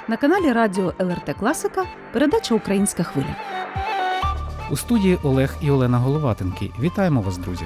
На каналі Радіо ЛРТ Класика передача «Українська хвиля». У студії Олег і Олена Головатенки. Вітаємо вас, друзі!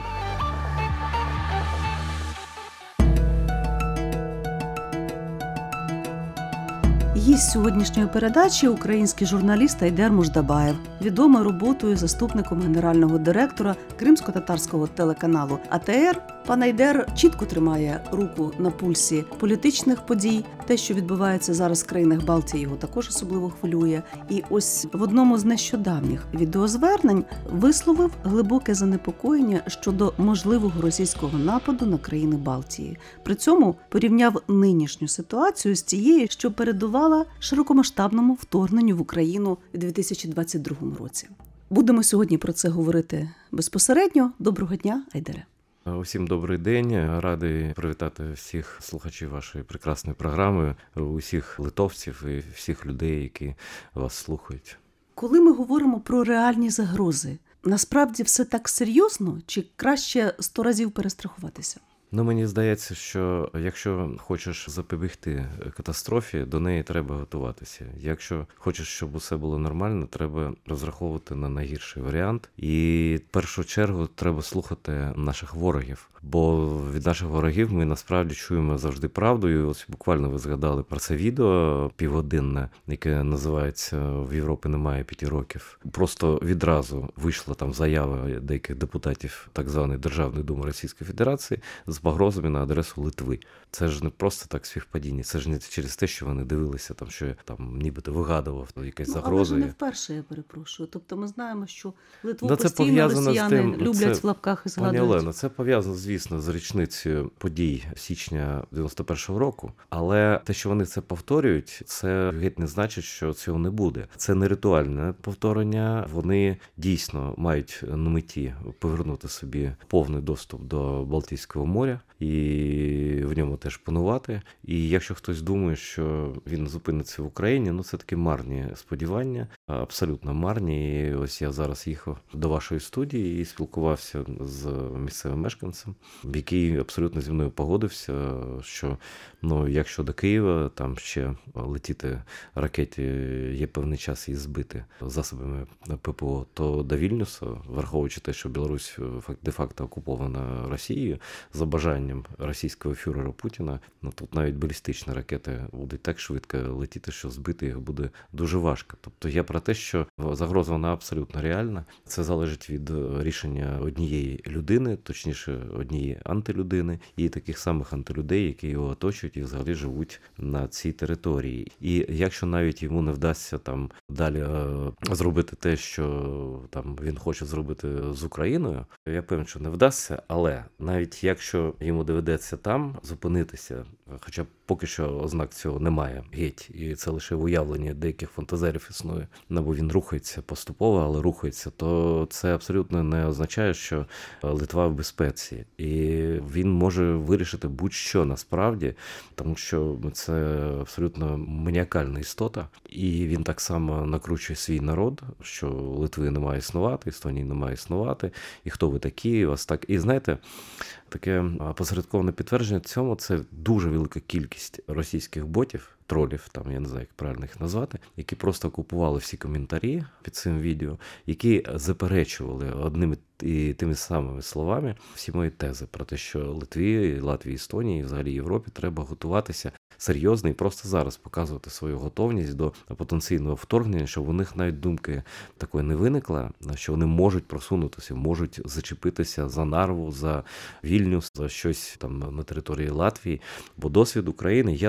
Гість сьогоднішньої передачі – український журналіст Айдер Муждабаєв, відомий роботою заступником генерального директора кримсько-татарського телеканалу АТР. Пан Айдер чітко тримає руку на пульсі політичних подій. Те, що відбувається зараз в країнах Балтії, його також особливо хвилює. І ось в одному з нещодавніх відеозвернень висловив глибоке занепокоєння щодо можливого російського нападу на країни Балтії. При цьому порівняв нинішню ситуацію з тією, що передувала широкомасштабному вторгненню в Україну у 2022 році. Будемо сьогодні про це говорити безпосередньо. Доброго дня, Айдере. Усім добрий день. Радий привітати всіх слухачів вашої прекрасної програми, усіх литовців і всіх людей, які вас слухають. Коли ми говоримо про реальні загрози, насправді все так серйозно чи краще 100 разів перестрахуватися? Мені здається, що якщо хочеш запобігти катастрофі, до неї треба готуватися. Якщо хочеш, щоб усе було нормально, треба розраховувати на найгірший варіант. І в першу чергу треба слухати наших ворогів. Бо від наших ворогів ми насправді чуємо завжди правду. І ось буквально ви згадали про це відео півгодинне, яке називається «В Європі немає 5 років». Просто відразу вийшла там заява деяких депутатів так званої Державної думи Російської Федерації з погрозами на адресу Литви. Це ж не просто так співпадіння, це ж не через те, що вони дивилися, там, що я там нібито вигадував якісь загрози. Але ж не вперше, я перепрошую. Тобто ми знаємо, що Литву постійно росіяни люблять в лапках і згадують. Пані Олено, це пов'язано, звісно, з річницею подій січня 91-го року, але те, що вони це повторюють, це геть не значить, що цього не буде. Це не ритуальне повторення, вони дійсно мають на меті повернути собі повний доступ до Балтійського моря і в ньому теж панувати. І якщо хтось думає, що він зупиниться в Україні, це такі марні сподівання, абсолютно марні. І ось я зараз їхав до вашої студії і спілкувався з місцевим мешканцем, який абсолютно зі мною погодився, що якщо до Києва там ще летіти ракеті є певний час її збити засобами ППО, то до Вільнюса, враховуючи те, що Білорусь де-факто окупована Росією, за бажанням російського фюрера Путіна, тут навіть балістичні ракети будуть так швидко летіти, що збити їх буде дуже важко. Тобто я про те, що загроза вона абсолютно реальна. Це залежить від рішення однієї людини, точніше однієї антилюдини і таких самих антилюдей, які його оточують і взагалі живуть на цій території. І якщо навіть йому не вдасться там далі зробити те, що там він хоче зробити з Україною, я певен, що не вдасться, але навіть якщо йому доведеться там зупинитися, хоча поки що ознак цього немає геть, і це лише уявлення деяких фантазерів існує, бо він рухається поступово, але рухається, то це абсолютно не означає, що Литва в безпеці. І він може вирішити будь-що насправді, тому що це абсолютно маніакальна істота, і він так само накручує свій народ, що Литви не має існувати, Естонії не має існувати, і хто ви такі, вас так. І знаєте, таке посередковане підтвердження цьому – це дуже велика кількість російських ботів, тролів, там, я не знаю, як правильно їх назвати, які просто окупували всі коментарі під цим відео, які заперечували одними і тими самими словами всі мої тези про те, що Литві, Латвії, Естонії і взагалі Європі треба готуватися серйозно і просто зараз показувати свою готовність до потенційного вторгнення, щоб у них навіть думки такої не виникла, що вони можуть просунутися, можуть зачепитися за Нарву, за Вільнюс, за щось там на території Латвії. Бо досвід України,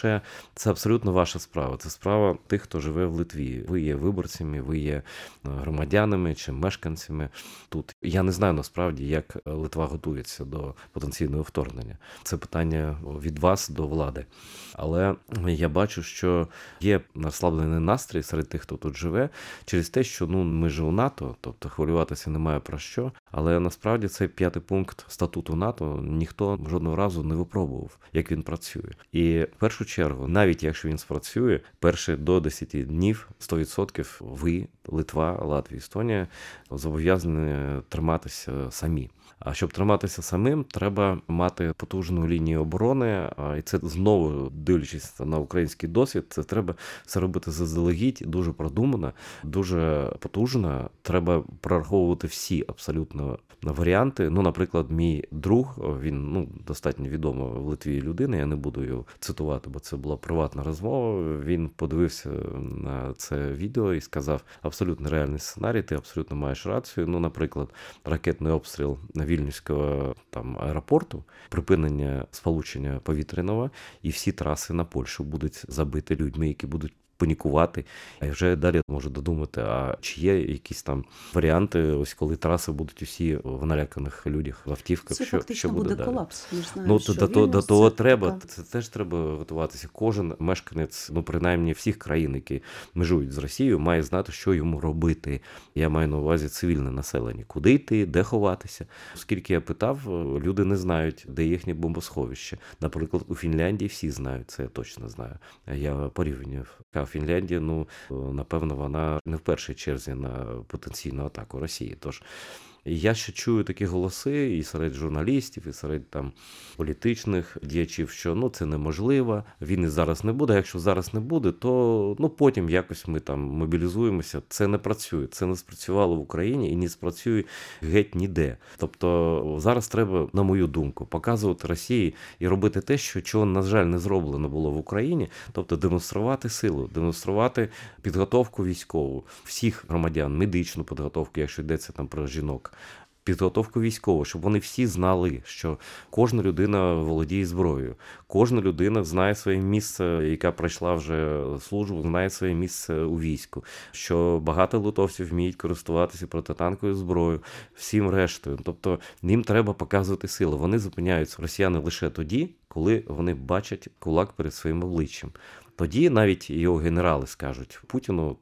це абсолютно ваша справа. Це справа тих, хто живе в Литві. Ви є виборцями, ви є громадянами чи мешканцями тут. Я не знаю насправді, як Литва готується до потенційного вторгнення. Це питання від вас до влади. Але я бачу, що є розслаблений настрій серед тих, хто тут живе, через те, що ми ж у НАТО, тобто хвилюватися немає про що, але насправді цей 5-й пункт статуту НАТО ніхто жодного разу не випробував, як він працює. І в першу чергу, навіть якщо він спрацює, перші до 10 днів 100% ви, Литва, Латвія, Естонія зобов'язані триматися самі. А щоб триматися самим, треба мати потужну лінію оборони, і це знову дивлячись на український досвід, це треба все робити заздалегідь, дуже продумано, дуже потужно. Треба прораховувати всі абсолютно варіанти. Ну, наприклад, мій друг, він достатньо відома в Литві людина, я не буду його цитувати, бо це була приватна розмова. Він подивився на це відео і сказав: абсолютно реальний сценарій, ти абсолютно маєш рацію. Ну, наприклад, ракетний обстріл Вільнюського аеропорту, припинення сполучення повітряного, і всі траси на Польщу будуть забиті людьми, які будуть панікувати. А вже далі можу додумати, а чи є якісь там варіанти, ось коли траси будуть усі в наляканих людях, в автівках, це фактично що буде буде далі? колапс. Ми ж знаємо, що До того треба, така... це теж треба готуватися. Кожен мешканець, принаймні всіх країн, які межують з Росією, має знати, що йому робити. Я маю на увазі цивільне населення. Куди йти, де ховатися. Оскільки я питав, люди не знають, де їхнє бомбосховище. Наприклад, у Фінляндії всі знають, це я точно знаю. Я порівнював. Фінляндія, напевно, вона не в першій черзі на потенційну атаку Росії. Тож я ще чую такі голоси і серед журналістів, і серед політичних діячів, що це неможливо, війни зараз не буде. А якщо зараз не буде, то потім якось ми мобілізуємося. Це не працює. Це не спрацювало в Україні і не спрацює геть ніде. Тобто зараз треба, на мою думку, показувати Росії і робити те, чого, на жаль, не зроблено було в Україні. Тобто демонструвати силу, демонструвати підготовку військову всіх громадян, медичну підготовку, якщо йдеться про жінок, підготовку військову, щоб вони всі знали, що кожна людина володіє зброєю, кожна людина знає своє місце, яка пройшла вже службу, знає своє місце у війську, що багато литовців вміють користуватися протитанковою зброєю, всім рештою. Тобто їм треба показувати силу. Вони зупиняються, росіяни, лише тоді, коли вони бачать кулак перед своїм обличчям. Тоді навіть його генерали скажуть Путіну,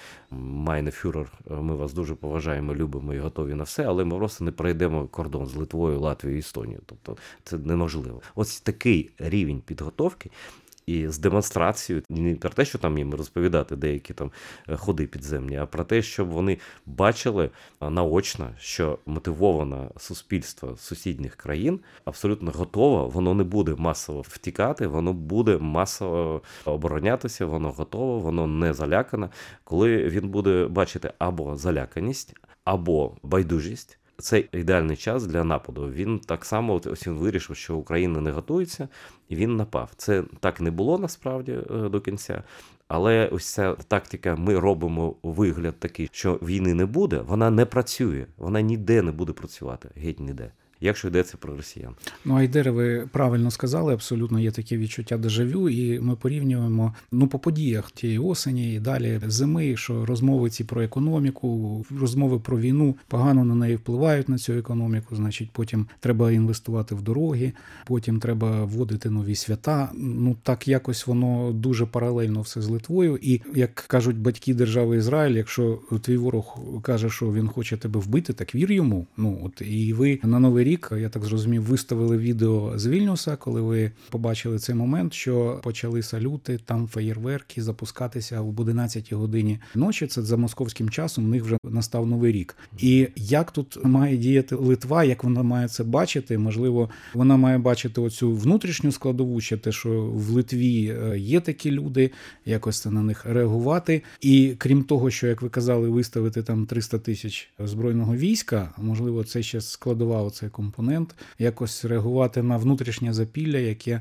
майне фюрер, ми вас дуже поважаємо, любимо і готові на все, але ми просто не пройдемо кордон з Литвою, Латвією і Естонією. Тобто це неможливо. Ось такий рівень підготовки і з демонстрацією, не про те, що їм розповідати деякі ходи підземні, а про те, щоб вони бачили наочно, що мотивоване суспільство сусідніх країн абсолютно готове, воно не буде масово втікати, воно буде масово оборонятися, воно готове, воно не залякане. Коли він буде бачити або заляканість, або байдужість, це ідеальний час для нападу. Він так само ось він вирішив, що Україна не готується, і він напав. Це так не було насправді до кінця. Але ось ця тактика, ми робимо вигляд такий, що війни не буде, вона не працює. Вона ніде не буде працювати, геть ніде. Якщо йдеться про росіян. Айдере, ви правильно сказали, абсолютно є таке відчуття дежавю, і ми порівнюємо по подіях тієї осені і далі зими, що розмови ці про економіку, розмови про війну погано на неї впливають, на цю економіку, значить потім треба інвестувати в дороги, потім треба вводити нові свята. Так якось воно дуже паралельно все з Литвою. І, як кажуть батьки держави Ізраїль, якщо твій ворог каже, що він хоче тебе вбити, так вір йому. І ви на Новий рік, я так зрозумів, виставили відео з Вільнюса, коли ви побачили цей момент, що почали салюти, феєрверки запускатися об 11 годині ночі. Це за московським часом, у них вже настав Новий рік. І як тут має діяти Литва, як вона має це бачити? Можливо, вона має бачити оцю внутрішню складову, ще те, що в Литві є такі люди, якось це на них реагувати. І крім того, що, як ви казали, виставити 300 тисяч збройного війська, можливо, це ще складова оцей компонент, якось реагувати на внутрішнє запілля, яке,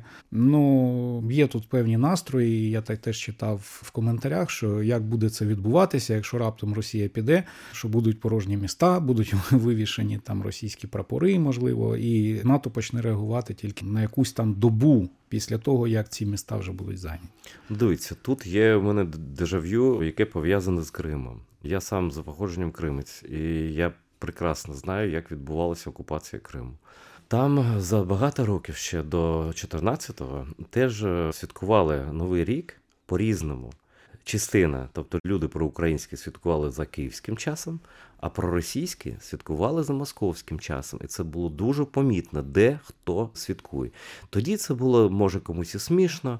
є тут певні настрої, я теж читав в коментарях, що як буде це відбуватися, якщо раптом Росія піде, що будуть порожні міста, будуть вивішені російські прапори, можливо, і НАТО почне реагувати тільки на якусь добу після того, як ці міста вже будуть зайняті. Дивіться, тут є в мене дежавю, яке пов'язане з Кримом. Я сам за походженням кримець, і я прекрасно знаю, як відбувалася окупація Криму. Там за багато років ще до 14-го теж святкували Новий рік по-різному. Частина, тобто люди проукраїнські святкували за київським часом, а проросійські святкували за московським часом. І це було дуже помітно, де хто святкує. Тоді це було, може, комусь і смішно,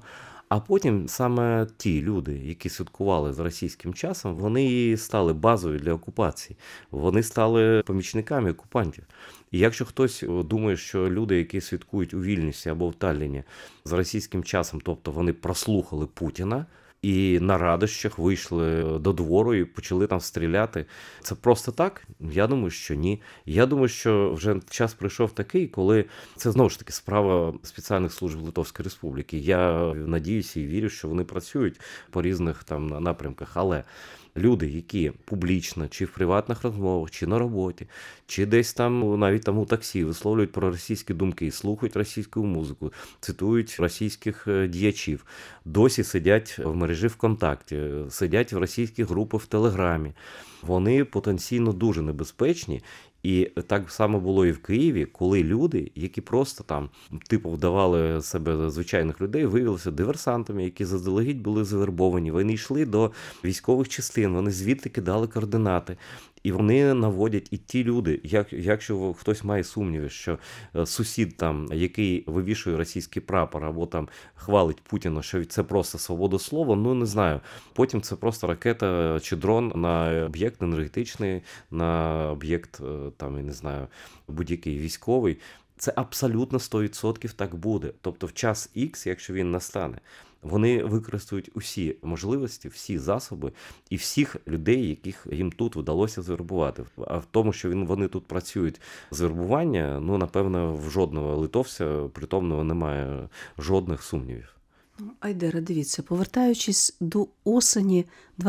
А потім саме ті люди, які святкували з російським часом, вони стали базою для окупації. Вони стали помічниками окупантів. І якщо хтось думає, що люди, які святкують у Вільнюсі або в Талліні з російським часом, тобто вони прослухали Путіна, і на радощах вийшли до двору і почали там стріляти. Це просто так? Я думаю, що ні. Я думаю, що вже час прийшов такий, коли це знову ж таки справа спеціальних служб Литовської Республіки. Я надіюся і вірю, що вони працюють по різних там напрямках, але люди, які публічно, чи в приватних розмовах, чи на роботі, чи десь там, навіть там у таксі, висловлюють проросійські думки, слухають російську музику, цитують російських діячів, досі сидять в мережі ВКонтакті, сидять в російських групах в Телеграмі. Вони потенційно дуже небезпечні. І так само було і в Києві, коли люди, які просто там, типу, вдавали себе звичайних людей, виявилися диверсантами, які заздалегідь були завербовані. Вони йшли до військових частин, вони звідти кидали координати. І вони наводять, і ті люди, якщо хтось має сумніви, що сусід там, який вивішує російський прапор, або там хвалить Путіна, що це просто свобода слова, ну не знаю. Потім це просто ракета чи дрон на об'єкт енергетичний, на об'єкт, там, я не знаю, будь-який військовий. Це абсолютно 100% так буде. Тобто в час X, якщо він настане, вони використають усі можливості, всі засоби і всіх людей, яких їм тут вдалося завербувати. А в тому, що вони тут працюють з вербування, ну, напевно, в жодного литовця притомного немає жодних сумнівів. Айдере, дивіться, повертаючись до осені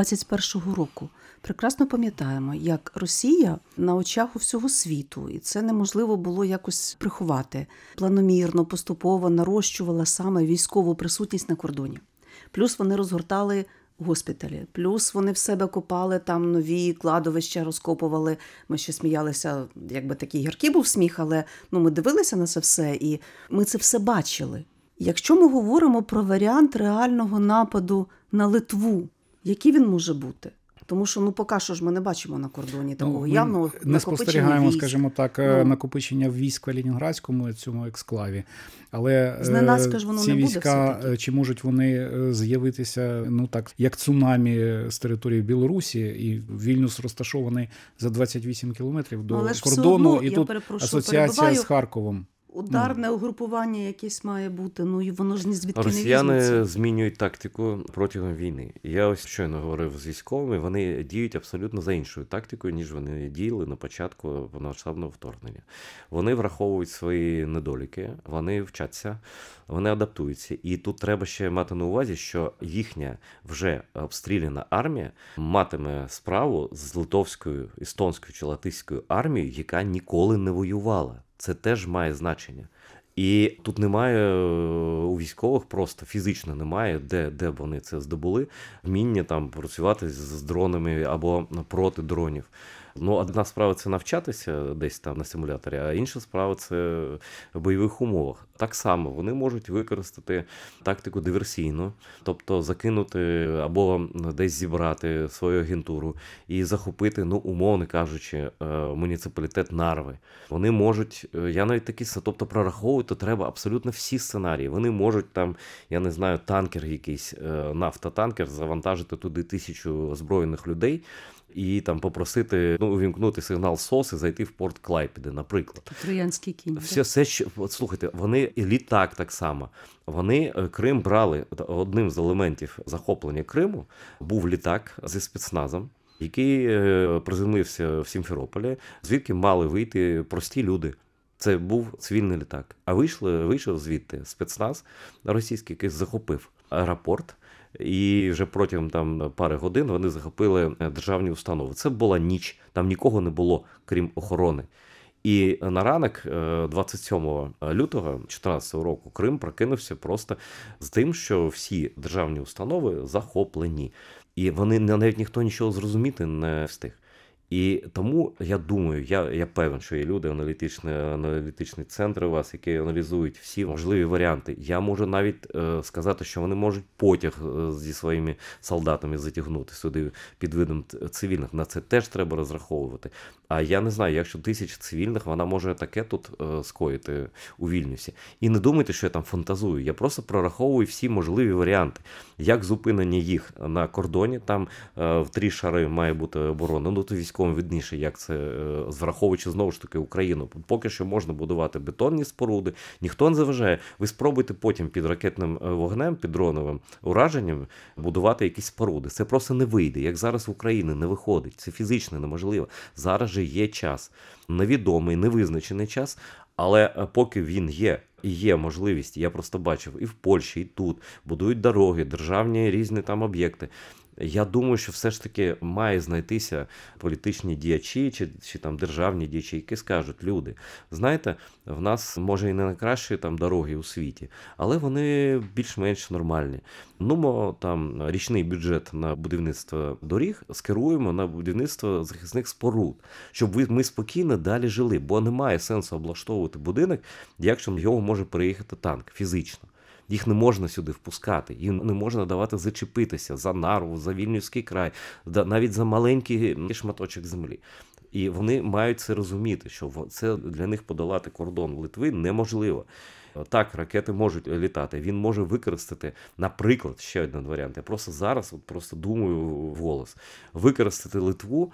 21-го року, прекрасно пам'ятаємо, як Росія на очах у всього світу, і це неможливо було якось приховати, планомірно, поступово нарощувала саме військову присутність на кордоні. Плюс вони розгортали госпіталі, плюс вони в себе копали там нові кладовища, розкопували. Ми ще сміялися, якби такий гіркий був сміх, але ми дивилися на це все, і ми це все бачили. Якщо ми говоримо про варіант реального нападу на Литву, який він може бути? Тому що, поки що ж ми не бачимо на кордоні такого явного накопичення не спостерігаємо, військ. скажімо так, накопичення військ в Ленінградському цьому ексклаві. Але зненацька ж воно ці не буде війська, все-таки. чи можуть вони з'явитися, як цунамі з території Білорусі, і Вільнюс розташований за 28 кілометрів до Але ж кордону, все одно, і тут асоціація з Харковом. Ударне угрупування якесь має бути, і воно ж ні звідки не Росіяни візьметься. змінюють тактику протягом війни. Я ось щойно говорив з військовими, вони діють абсолютно за іншою тактикою, ніж вони діяли на початку повномасштабного вторгнення. Вони враховують свої недоліки, вони вчаться, вони адаптуються. І тут треба ще мати на увазі, що їхня вже обстріляна армія матиме справу з литовською, естонською чи латиською армією, яка ніколи не воювала. Це теж має значення. І тут немає у військових, просто фізично немає, де б вони це здобули, вміння там працювати з дронами або проти дронів. Одна справа – це навчатися десь там на симуляторі, а інша справа – це в бойових умовах. Так само вони можуть використати тактику диверсійну, тобто закинути або десь зібрати свою агентуру і захопити, умовно кажучи, муніципалітет Нарви. Вони можуть, я навіть такі, тобто прораховувати треба абсолютно всі сценарії. Вони можуть там, я не знаю, танкер якийсь, нафтотанкер, завантажити туди 1000 озброєних людей, і там попросити увімкнути сигнал СОС і зайти в порт Клайпеди, наприклад. Троянський кінь. Слухайте, вони і літак так само. Вони Крим брали, одним з елементів захоплення Криму був літак зі спецназом, який приземлився в Сімферополі, звідки мали вийти прості люди. Це був цивільний літак. А вийшов звідти спецназ російський, який захопив аеропорт. І вже протягом пари годин вони захопили державні установи. Це була ніч, там нікого не було, крім охорони. І на ранок 27 лютого 2014 року Крим прокинувся просто з тим, що всі державні установи захоплені. І вони навіть ніхто нічого зрозуміти не встиг. І тому я думаю, я певен, що є люди, аналітичні центри у вас, які аналізують всі можливі варіанти. Я можу навіть сказати, що вони можуть потяг зі своїми солдатами затягнути сюди під видом цивільних. На це теж треба розраховувати. А я не знаю, якщо 1000 цивільних, вона може таке тут скоїти у Вільнюсі. І не думайте, що я там фантазую. Я просто прораховую всі можливі варіанти. Як зупинення їх на кордоні, там в 3 шари має бути оборона. Ну, то військовим видніше, як це, враховуючи знову ж таки Україну. Поки що можна будувати бетонні споруди, ніхто не заважає. Ви спробуйте потім під ракетним вогнем, під дроновим ураженням будувати якісь споруди. Це просто не вийде. Як зараз в Україні не виходить. Це фізично неможливо. Зараз же є час. Невідомий, невизначений час, але поки він є, і є можливість, я просто бачив і в Польщі, і тут, будують дороги, державні різні там об'єкти. Я думаю, що все ж таки має знайтися політичні діячі чи там державні діячі, які скажуть: люди, знаєте, в нас може і не найкращі там дороги у світі, але вони більш-менш нормальні. Ну, ми там річний бюджет на будівництво доріг скеруємо на будівництво захисних споруд, щоб ми спокійно далі жили, бо немає сенсу облаштовувати будинок, якщо в нього може переїхати танк фізично. Їх не можна сюди впускати, їм не можна давати зачепитися за Нарву, за Вільнюський край, навіть за маленький шматочок землі. І вони мають це розуміти, що це для них подолати кордон Литви неможливо. Так, ракети можуть літати, він може використати, наприклад, ще один варіант, я просто зараз просто думаю вголос, використати Литву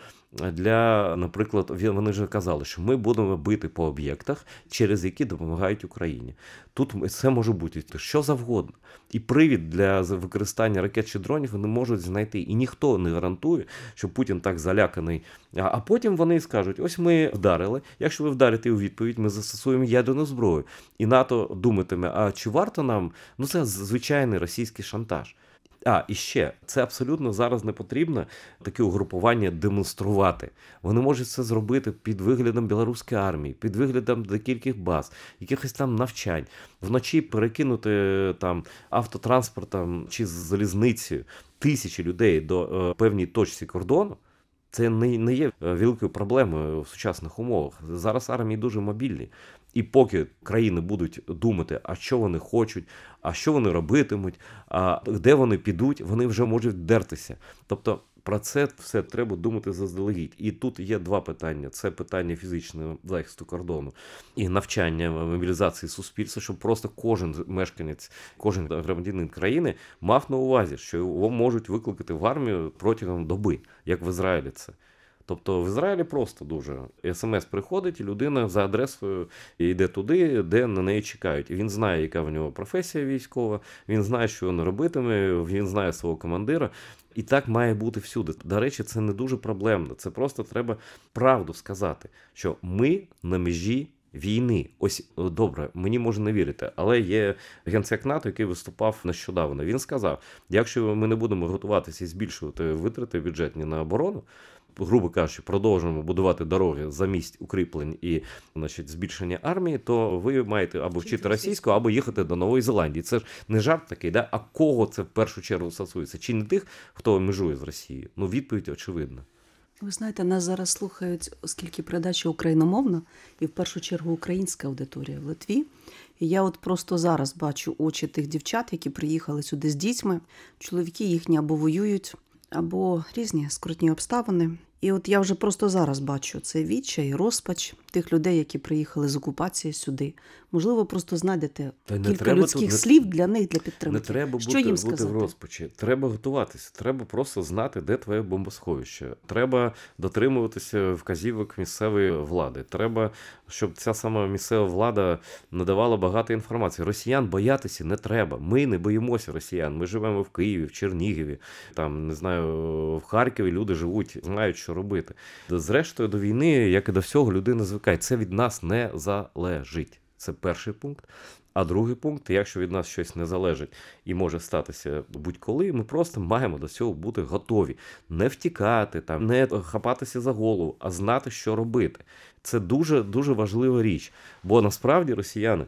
для, наприклад, вони вже казали, що ми будемо бити по об'єктах, через які допомагають Україні. Тут це може бути що завгодно. І привід для використання ракет чи дронів вони можуть знайти. І ніхто не гарантує, що Путін так заляканий. А потім вони скажуть: ось ми вдарили, якщо ви вдарите у відповідь, ми застосуємо ядерну зброю. І НАТО думатиме: а чи варто нам? Ну це звичайний російський шантаж. І ще, це абсолютно зараз не потрібно таке угрупування демонструвати. Вони можуть це зробити під виглядом білоруської армії, під виглядом декількох баз, якихось там навчань. Вночі перекинути там автотранспортом чи залізницею тисячі людей до певній точці кордону. Це не є великою проблемою в сучасних умовах. Зараз армії дуже мобільні. І поки країни будуть думати, а що вони хочуть, а що вони робитимуть, а де вони підуть, вони вже можуть вдертися. Тобто про це все треба думати заздалегідь. І тут є 2 питання. Це питання фізичного захисту кордону і навчання, мобілізації суспільства, щоб просто кожен мешканець, кожен громадянин країни мав на увазі, що його можуть викликати в армію протягом доби, як в Ізраїлі це. Тобто в Ізраїлі просто дуже смс приходить, і людина за адресою йде туди, де на неї чекають. І він знає, яка в нього професія військова, він знає, що він робитиме, він знає свого командира. І так має бути всюди. До речі, це не дуже проблемно. Це просто треба правду сказати, що ми на межі війни. Ось, добре, мені може не вірити, але є генсек НАТО, який виступав нещодавно. Він сказав: якщо ми не будемо готуватися і збільшувати витрати бюджетні на оборону, грубо кажучи, продовжуємо будувати дороги за місць укріплень і, значить, збільшення армії, то ви маєте або вчити російську, або їхати до Нової Зеландії. Це ж не жарт такий, да? А кого це в першу чергу стосується? Чи не тих, хто межує з Росією? Ну, відповідь очевидна. Ви знаєте, нас зараз слухають, оскільки передача україномовна, і в першу чергу українська аудиторія в Литві. І я от просто зараз бачу очі тих дівчат, які приїхали сюди з дітьми. Чоловіки їхні або воюють, або різні скрутні обставини. І от я вже просто зараз бачу цей відчай, розпач тих людей, які приїхали з окупації сюди. Можливо, просто знайдете кілька людських слів для них, для підтримки. Не треба бути в розпачі. Треба готуватися. Треба просто знати, де твоє бомбосховище. Треба дотримуватися вказівок місцевої влади. Треба, щоб ця сама місцева влада надавала багато інформації. Росіян боятися не треба. Ми не боїмося росіян. Ми живемо в Києві, в Чернігові, там, не знаю, в Харкові люди живуть, знають, що робити. Зрештою, до війни, як і до всього, людина звикає. Це від нас не залежить. Це перший пункт. А другий пункт, якщо від нас щось не залежить і може статися будь-коли, ми просто маємо до цього бути готові. Не втікати, там, не хапатися за голову, а знати, що робити. Це дуже-дуже важлива річ. Бо насправді росіяни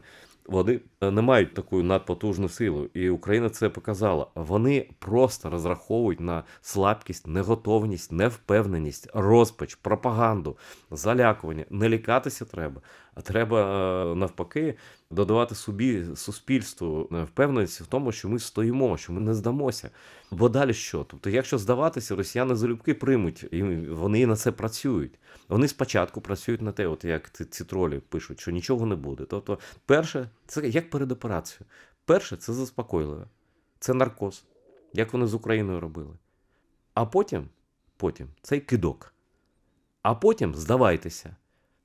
Вони не мають таку надпотужну силу, і Україна це показала. Вони просто розраховують на слабкість, неготовність, невпевненість, розпач, пропаганду, залякування. Не лякатися треба, а треба навпаки додавати собі, суспільству впевненість в тому, що ми стоїмо, що ми не здамося. Бо далі що? Тобто, якщо здаватися, росіяни залюбки приймуть, і вони на це працюють. Вони спочатку працюють на те, от як ці тролі пишуть, що нічого не буде. Тобто, перше, це як перед операцією. Перше, це заспокійливе. Це наркоз, як вони з Україною робили. А потім цей кидок. А потім здавайтеся.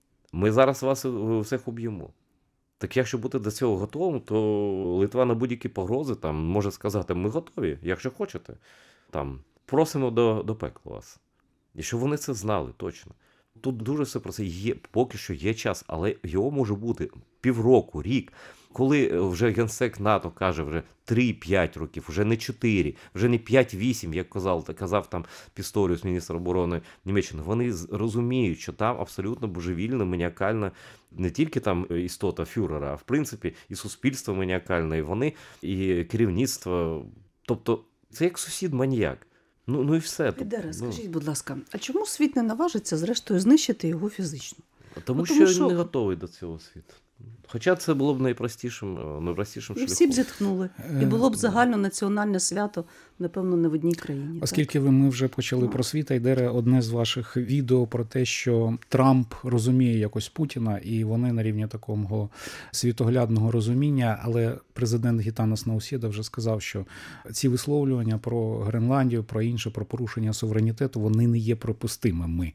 Ми зараз вас всіх уб'ємо. Так якщо бути до цього готовим, то Литва на будь-які погрози там може сказати, ми готові, якщо хочете. Там, просимо до пекла вас. І щоб вони це знали точно. Тут дуже все про це є, поки що є час, але його може бути півроку, рік. Коли вже генсек НАТО каже вже 3-5 років, вже не 4, вже не 5-8, як казав там Пісторіус, міністр оборони Німеччини, вони розуміють, що там абсолютно божевільна, маніакальна не тільки там істота фюрера, а в принципі і суспільство маніакальне, і вони, і керівництво. Тобто це як сусід-маніяк. Ну і все. Айдере, скажіть, будь ласка, а чому світ не наважиться, зрештою, знищити його фізично? Тому що не готовий до цього світу. Хоча це було б найпростішим шляхом. І всі б зітхнули. І було б загальнонаціональне свято, напевно, не в одній країні. Оскільки ми вже почали про світ, Айдере, одне з ваших відео про те, що Трамп розуміє якось Путіна, і вони на рівні такого світоглядного розуміння, але президент Гітанас Наусєда вже сказав, що ці висловлювання про Гренландію, про інше, про порушення суверенітету, вони не є припустимими.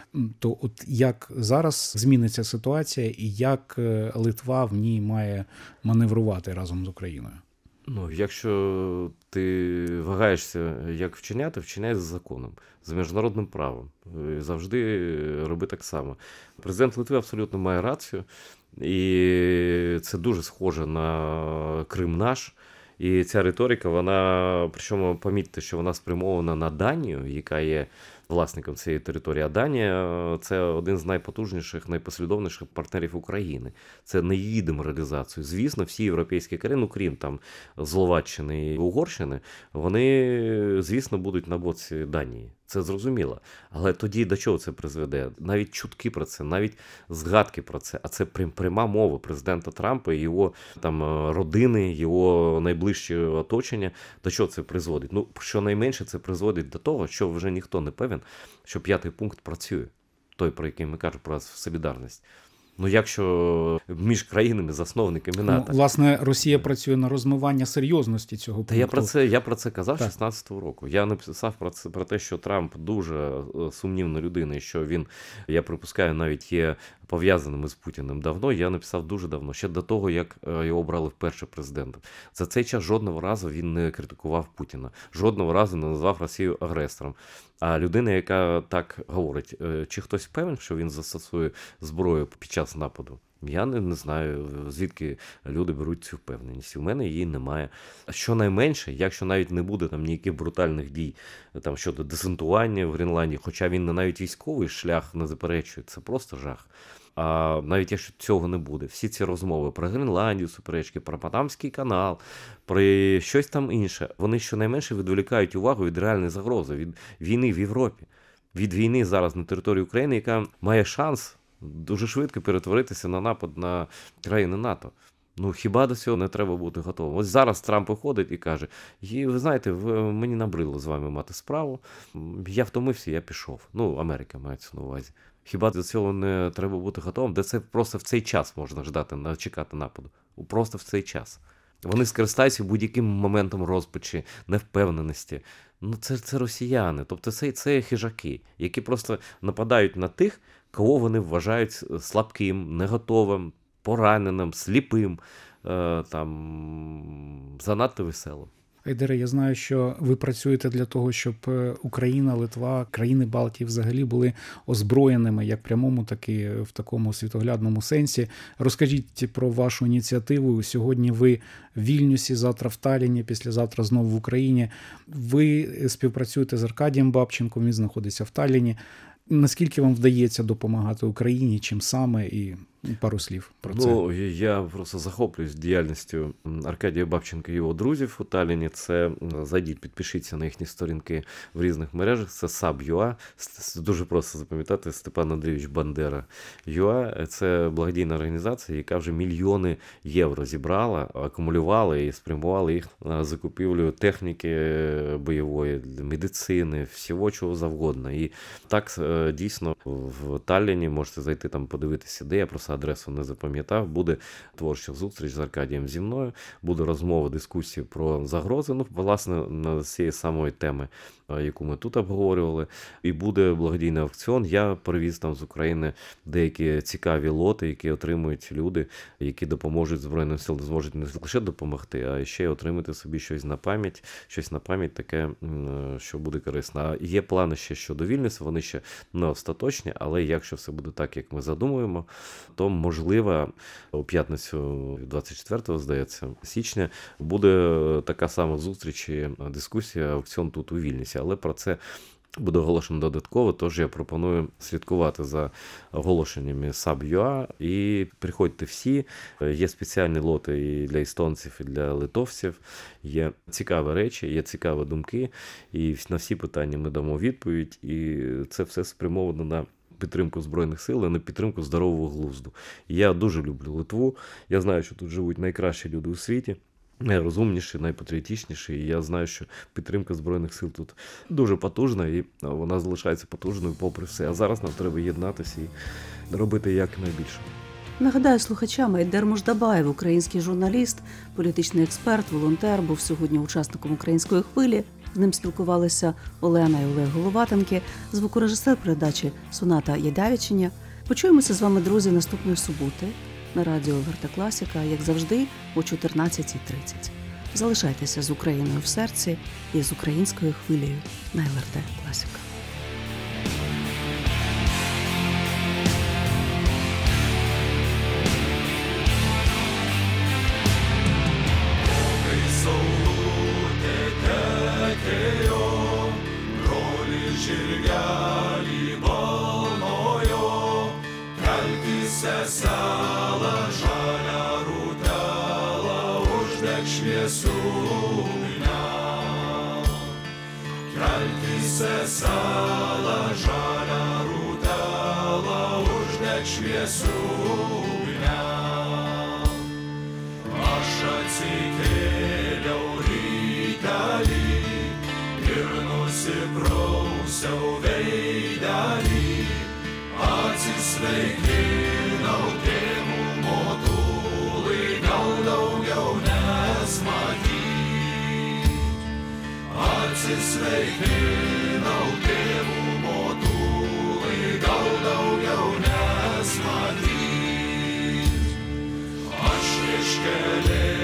То от як зараз зміниться ситуація і як Литва в ній має маневрувати разом з Україною? Якщо ти вагаєшся, як вчиняти, вчиняй за законом, за міжнародним правом. І завжди роби так само. Президент Литви абсолютно має рацію, і це дуже схоже на Крим наш. І ця риторика, вона, причому помітьте, що вона спрямована на Данію, яка є власником цієї території. А Данія – це один з найпотужніших, найпослідовніших партнерів України. Це не її деморалізацію. Звісно, всі європейські країни, крім там Словаччини і Угорщини, вони, звісно, будуть на боці Данії. Це зрозуміло. Але тоді до чого це призведе? Навіть чутки про це, навіть згадки про це. А це пряма мова президента Трампа, його там родини, його найближче оточення. До чого це призводить? Щонайменше це призводить до того, що вже ніхто не певен, що 5-й пункт працює. Той, про який ми кажемо, про солідарність. Якщо між країнами-засновниками НАТО. Власне, Росія працює на розмивання серйозності цього пункту. Я про це казав 16-го року. Я написав про те, що Трамп дуже сумнівна людина, і що він, я припускаю, навіть є пов'язаним із Путіним давно. Я написав дуже давно, ще до того, як його обрали вперше президентом. За цей час жодного разу він не критикував Путіна, жодного разу не назвав Росію агресором. А людина, яка так говорить, чи хтось певен, що він застосує зброю під час нападу? Я не знаю, звідки люди беруть цю впевненість. У мене її немає. Щонайменше, якщо навіть не буде там ніяких брутальних дій там, щодо десантування в Гренландії, хоча він навіть військовий шлях не заперечує, це просто жах. А навіть якщо цього не буде, всі ці розмови про Гренландію, суперечки, про Панамський канал, про щось там інше, вони щонайменше відволікають увагу від реальної загрози, від війни в Європі, від війни зараз на території України, яка має шанс дуже швидко перетворитися на напад на країни НАТО. Хіба до цього не треба бути готовим? Ось зараз Трамп виходить і каже, ви знаєте, мені набридло з вами мати справу, я втомився, я пішов. Америка мається на увазі. Хіба до цього не треба бути готовим? Де це просто в цей час можна чекати нападу. Просто в цей час. Вони скористаються будь-яким моментом розпачі, невпевненості. Це росіяни, тобто це хижаки, які просто нападають на тих, кого вони вважають слабким, неготовим, пораненим, сліпим, занадто веселим. Айдере, я знаю, що ви працюєте для того, щоб Україна, Литва, країни Балтії взагалі були озброєними як в прямому, так і в такому світоглядному сенсі. Розкажіть про вашу ініціативу. Сьогодні ви в Вільнюсі, завтра в Талліні, післязавтра знову в Україні. Ви співпрацюєте з Аркадієм Бабченком, він знаходиться в Талліні. Наскільки вам вдається допомагати Україні, чим саме і Пару слів про це. Ну, я просто захоплююсь діяльністю Аркадія Бабченка і його друзів у Талліні. Це, зайдіть, підпишіться на їхні сторінки в різних мережах. Це SAB.UA. Дуже просто запам'ятати, Степан Андрійович Бандера. UA – це благодійна організація, яка вже мільйони євро зібрала, акумулювала і спрямувала їх на закупівлю техніки бойової, медицини, всього чого завгодно. І так, дійсно, в Талліні можете зайти там подивитися, де я просто адресу не запам'ятав. Буде творча зустріч з Аркадієм зі мною, буде розмова, дискусія про загрози, ну, власне, на цієї самої теми, яку ми тут обговорювали, і буде благодійний аукціон. Я привіз там з України деякі цікаві лоти, які отримують люди, які допоможуть Збройним силам, зможуть не лише допомогти, а ще й отримати собі щось на пам'ять таке, що буде корисно. Є плани ще щодо Вільнюса, вони ще не остаточні, але якщо все буде так, як ми задумуємо, то, можливо, у п'ятницю 24, здається, січня, буде така сама зустріч і дискусія, аукціон тут у Вільнюсі. Але про це буде оголошено додатково, тож я пропоную слідкувати за оголошеннями SAB.UA і приходьте всі. Є спеціальні лоти і для естонців, і для литовців. Є цікаві речі, є цікаві думки, і на всі питання ми дамо відповідь, і це все спрямовано на підтримку Збройних сил і на підтримку здорового глузду. Я дуже люблю Литву, я знаю, що тут живуть найкращі люди у світі, найрозумніші, найпатріотичніші, і я знаю, що підтримка Збройних сил тут дуже потужна, і вона залишається потужною попри все. А зараз нам треба єднатися і робити якнайбільше. Нагадаю слухачам, Айдер Мождабаєв, український журналіст, політичний експерт, волонтер, був сьогодні учасником «Української хвилі». З ним спілкувалися Олена і Олег Головатенки, звукорежисер передачі Соната Ядявічення. Почуємося з вами, друзі, наступної суботи на радіо ЛРТ Класіка, як завжди, о 14:30. Залишайтеся з Україною в серці і з українською хвилею на ЛРТ Класіка. Sala žalia rudala, uždek šviesų ugniam. Aš atsikėliau rytelį ir nusiprausiau veidelį, atsisveikinau tėvų motulai, gal daugiau nesmatyt. Atsisveikinau tėvų motulai, gal daugiau nesmatyt. Aš iškeliau